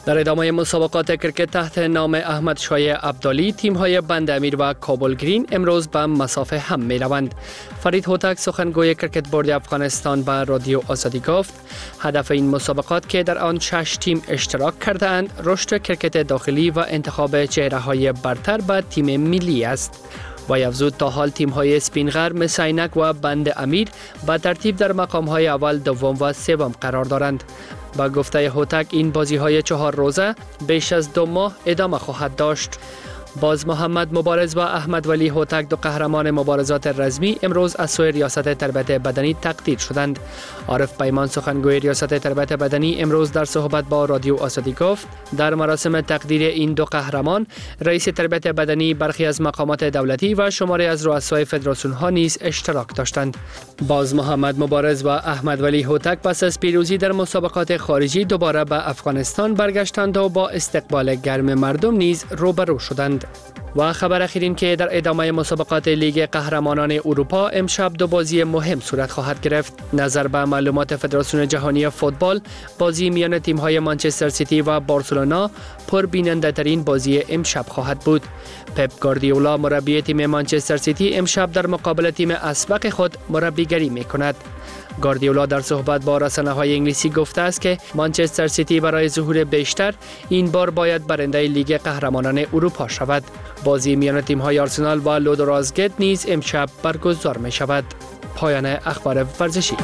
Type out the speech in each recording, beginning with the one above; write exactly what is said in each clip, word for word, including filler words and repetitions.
در ادامه مسابقات کرکت تحت نام احمد شایع عبدالی، تیم‌های بند امیر و کابل گرین امروز به مسافه هم می‌روند. فرید هوتک سخنگوی کرکت بورد افغانستان به رادیو آزادی گفت هدف این مسابقات که در آن شش تیم اشتراک کرده‌اند رشد کرکت داخلی و انتخاب چهره‌های برتر به تیم ملی است. و افزود تا حال تیم‌های اسپینغر، مسینک و بند امیر به ترتیب در مقام‌های اول، دوم و سوم قرار دارند. با گفته هوتک این بازی‌های چهار روزه بیش از دو ماه ادامه خواهد داشت. باز محمد مبارز و احمد ولی هوتک، دو قهرمان مبارزات رزمی، امروز از سوی ریاست تربیت بدنی تقدیر شدند. عارف پیمان سخنگوی ریاست تربیت بدنی امروز در صحبت با رادیو آزادی گفت در مراسم تقدیر این دو قهرمان رئیس تربیت بدنی، برخی از مقامات دولتی و شماری از رؤسای فدراسیون ها نیز اشتراک داشتند. باز محمد مبارز و احمد ولی هوتک پس از پیروزی در مسابقات خارجی دوباره به افغانستان برگشتند و با استقبال گرم مردم نیز روبرو شدند. و خبر اخیرین که در ادامه مسابقات لیگ قهرمانان اروپا امشب دو بازی مهم صورت خواهد گرفت. نظر به معلومات فدراسیون جهانی فوتبال، بازی میان تیم‌های منچستر سیتی و بارسلونا پربیننده ترین بازی امشب خواهد بود. پپ گواردیولا مربی تیم منچستر سیتی امشب در مقابل تیم اسبق خود مربیگری می‌کند. گواردیولا در صحبت با رسانه‌های انگلیسی گفته است که منچستر سیتی برای ظهور بیشتر این بار باید برنده لیگ قهرمانان اروپا شود. بازی میان تیم‌های آرسنال و لودورازگت نیز امشب برگزار می شود. پایان اخبار ورزشی.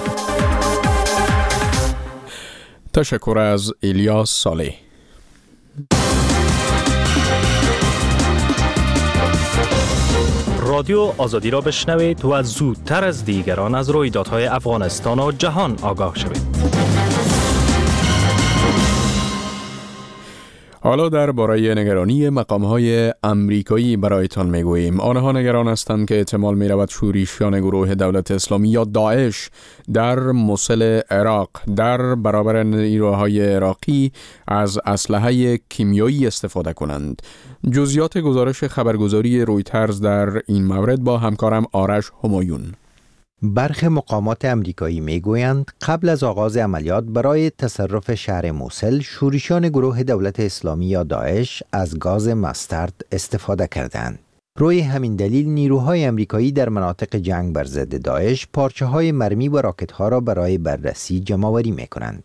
تشکر از الیاس صالح. رادیو آزادی را بشنوید و زودتر از دیگران از رویدادهای افغانستان و جهان آگاه شوید. حالا درباره نگرانی مقام‌های آمریکایی برایتان میگوییم. آنها نگران هستند که احتمال می‌رود شورشیان گروه دولت اسلامی یا داعش در موصل عراق در برابر نیروهای عراقی از اسلحه کیمیایی استفاده کنند. جزئیات گزارش خبرگزاری رویترز در این مورد با همکارم آرش همایون. برخی مقامات امریکایی میگویند قبل از آغاز عملیات برای تصرف شهر موصل، شورشیان گروه دولت اسلامی یا داعش از گاز مسترد استفاده کردند. روی همین دلیل نیروهای امریکایی در مناطق جنگ بر ضد داعش پارچه‌های مرمی و راکت‌ها را برای بررسی جمع‌آوری می‌کنند.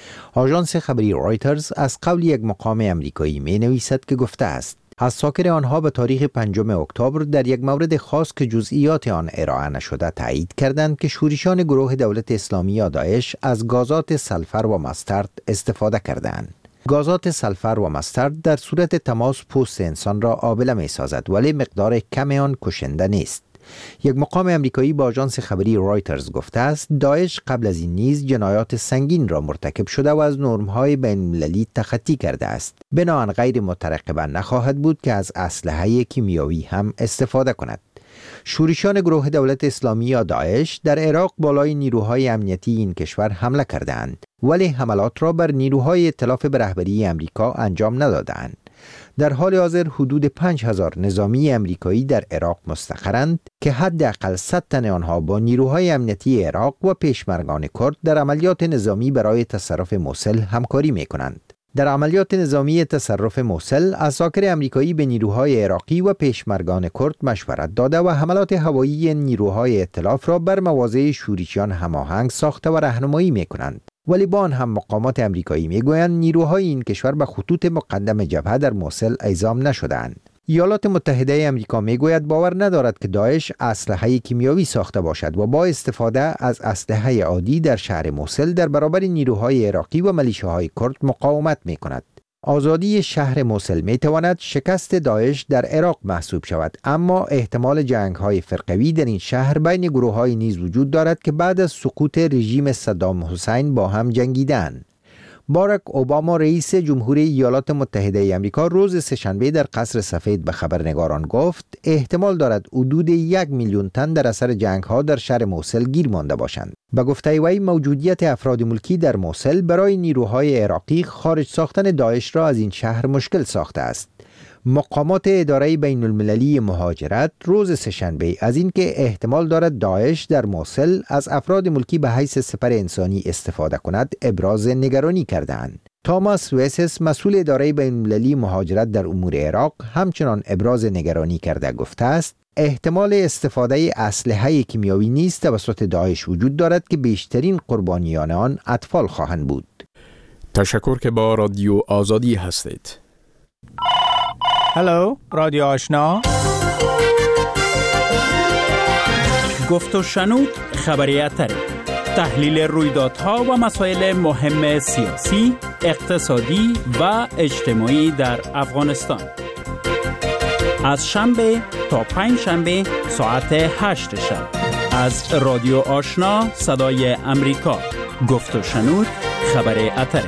آژانس خبری رویترز از قول یک مقام امریکایی می‌نویسد که گفته است از ساکن آنها به تاریخ پنجم اکتبر در یک مورد خاص که جزئیات آن ارائه نشده تایید کردند که شورشیان گروه دولت اسلامی یا داعش از گازات سلفر و مسترد استفاده کردند. گازات سلفر و مسترد در صورت تماس پوست انسان را آبله می سازد، ولی مقدار کم آن کشنده نیست. یک مقام امریکایی با آژانس خبری رویترز گفته است داعش قبل از این نیز جنایات سنگین را مرتکب شده و از نرم‌های بین‌المللی تخطی کرده است. بنابراین غیر مترقبه نخواهد بود که از اسلحه کیمیایی هم استفاده کند. شورشیان گروه دولت اسلامی یا داعش در عراق بالای نیروهای امنیتی این کشور حمله کردند، ولی حملات را بر نیروهای ائتلاف به رهبری امریکا انجام ندادند. در حال حاضر حدود پنج هزار نظامی امریکایی در عراق مستقرند که حداقل صد تن آنها با نیروهای امنیتی عراق و پیشمرگان کرد در عملیات نظامی برای تصرف موصل همکاری می‌کنند. در عملیات نظامی تصرف موصل، عساکر امریکایی به نیروهای عراقی و پیشمرگان کرد مشورت داده و حملات هوایی نیروهای ائتلاف را بر مواضع شورشیان هماهنگ ساخته و راهنمایی می‌کنند. ولی با آن هم مقامات امریکایی میگویند نیروهای این کشور به خطوط مقدم جبهه در موصل اعزام نشدند. ایالات متحده امریکا میگوید باور ندارد که داعش اسلحه کیمیایی ساخته باشد و با استفاده از اسلحه عادی در شهر موصل در برابر نیروهای عراقی و ملیشه‌های کرد مقاومت میکند. آزادی شهر موصل میتواند شکست داعش در عراق محسوب شود، اما احتمال جنگ‌های فرقوی در این شهر بین گروه‌های نیز وجود دارد که بعد از سقوط رژیم صدام حسین با هم جنگیدند. باراک اوباما رئیس جمهوری ایالات متحده آمریکا روز سه‌شنبه در قصر سفید به خبرنگاران گفت احتمال دارد حدود یک میلیون تن در اثر جنگ‌ها در شهر موصل گیر مانده باشند. به گفته وی موجودیت افراد ملکی در موصل برای نیروهای عراقی خارج ساختن داعش را از این شهر مشکل ساخته است. مقامات اداره بین المللی مهاجرت روز سه‌شنبه از اینکه احتمال دارد داعش در موصل از افراد ملکی به حیث سپر انسانی استفاده کند ابراز نگرانی کردند. تاماس ویسس مسئول اداره بین‌المللی مهاجرت در امور عراق همچنان ابراز نگرانی کرده گفته است احتمال استفاده اسلحه کیمیایی نیز توسط داعش وجود دارد که بیشترین قربانیان آن اطفال خواهند بود. تشکر که با رادیو آزادی هستید. هلو، رادیو آشنا. گفت و شنود خبری اتری. تحلیل رویدادها و مسائل مهم سیاسی، اقتصادی و اجتماعی در افغانستان. از شنبه تا پنج شنبه ساعت هشت شب از رادیو آشنا صدای امریکا. گفت و شنود خبر اتری.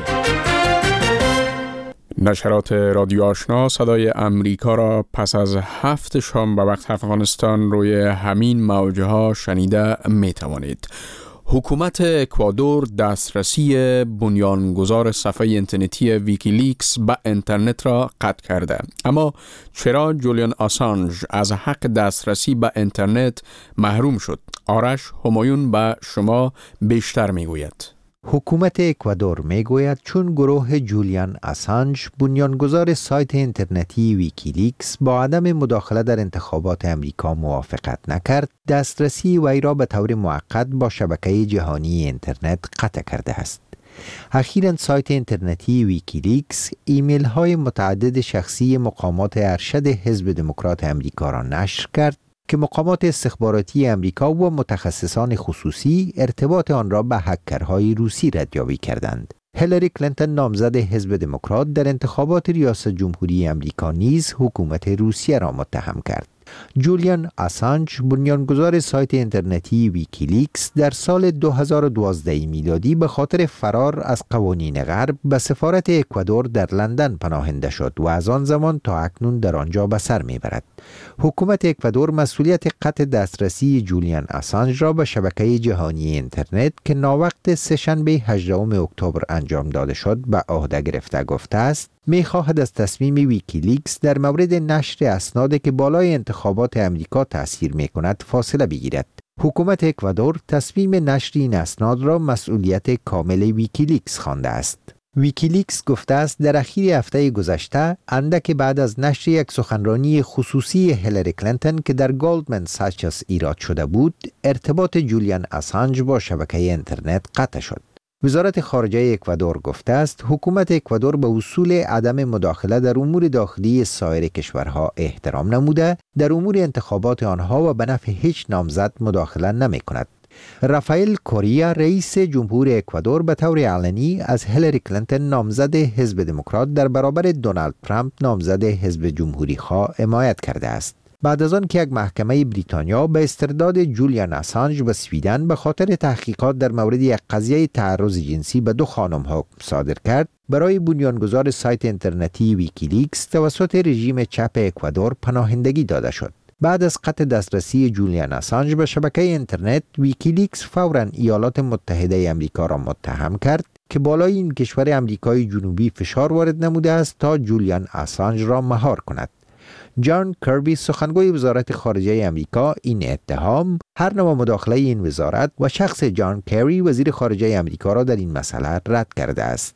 نشرات رادیو آشنا صدای امریکا را پس از هفت شام به وقت افغانستان روی همین موجه ها شنیده می توانید. حکومت اکوادور دسترسی بنیانگذار صفحه اینترنتی ویکیلیکس به اینترنت را قطع کرده. اما چرا جولیان آسانژ از حق دسترسی به اینترنت محروم شد؟ آرش همایون به شما بیشتر میگوید. حکومت اکوادور میگوید چون گروه جولیان آسانژ بنیانگذار سایت اینترنتی ویکیلیکس با عدم مداخله در انتخابات امریکا موافقت نکرد، دسترسی وی را به طور موقت با شبکه جهانی اینترنت قطع کرده است. اخیراً سایت اینترنتی ویکیلیکس ایمیل های متعدد شخصی مقامات ارشد حزب دموکرات امریکا را نشر کرد که مقامات استخباراتی امریکا و متخصصان خصوصی ارتباط آن را به هکرهای روسی ردیابی کردند. هیلاری کلینتون نامزد حزب دموکرات در انتخابات ریاست جمهوری امریکا نیز حکومت روسیه را متهم کرد. جولیان آسانژ بنیانگذار سایت اینترنتی ویکیلیکس در سال دو هزار و دوازده میلادی به خاطر فرار از قوانین غرب به سفارت اکوادور در لندن پناهنده شد و از آن زمان تا اکنون در آنجا به سر میبرد. حکومت اکوادور مسئولیت قطع دسترسی جولیان آسانژ را به شبکه جهانی اینترنت که ناوقت سه‌شنبه هجدهم اکتبر انجام داده شد به عهده گرفته گفته است می‌خواهد از تصمیم ویکیلیکس در مورد نشر اسنادی که بالای انتخابات امریکا تأثیر می‌کند فاصله بگیرد. حکومت اکوادور تصمیم نشر این اسناد را مسئولیت کامل ویکیلیکس خوانده است. ویکیلیکس گفته است در اخیر هفته گذشته اندک بعد از نشر یک سخنرانی خصوصی هیلاری کلینتون که در گلدمن ساچس ایراد شده بود، ارتباط جولیان آسانژ با شبکه اینترنت قطع شد. وزارت خارجه اکوادور گفته است حکومت اکوادور به اصول عدم مداخله در امور داخلی سایر کشورها احترام نموده، در امور انتخابات آنها و به نفع هیچ نامزد مداخله نمی کند. رافائل کوریا رئیس جمهور اکوادور به طور علنی از هیلاری کلینتون نامزد حزب دموکرات در برابر دونالد ترامپ نامزد حزب جمهوری خواه حمایت کرده است. بعد از آن که یک محکمه بریتانیا به استرداد جولیان آسانژ به سویدن به خاطر تحقیقات در مورد یک قضیه تعرض جنسی به دو خانم حکم صادر کرد، برای بنیانگذار سایت اینترنتی ویکیلیکس توسط رژیم چپ اکوادور پناهندگی داده شد. بعد از قطع دسترسی جولیان آسانژ به شبکه اینترنت، ویکیلیکس فوراً ایالات متحده آمریکا را متهم کرد که بالای این کشور آمریکای جنوبی فشار وارد نموده است تا جولیان آسانژ را مهار کند. جان کربی سخنگوی وزارت خارجه آمریکا این اتهام، هر نوع مداخله این وزارت و شخص جان کری وزیر خارجه آمریکا را در این مسئله رد کرده است.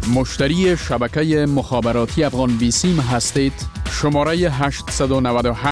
مشتری شبکه مخابراتی افغان بیسیم هستید؟ شماره هشت نه هشت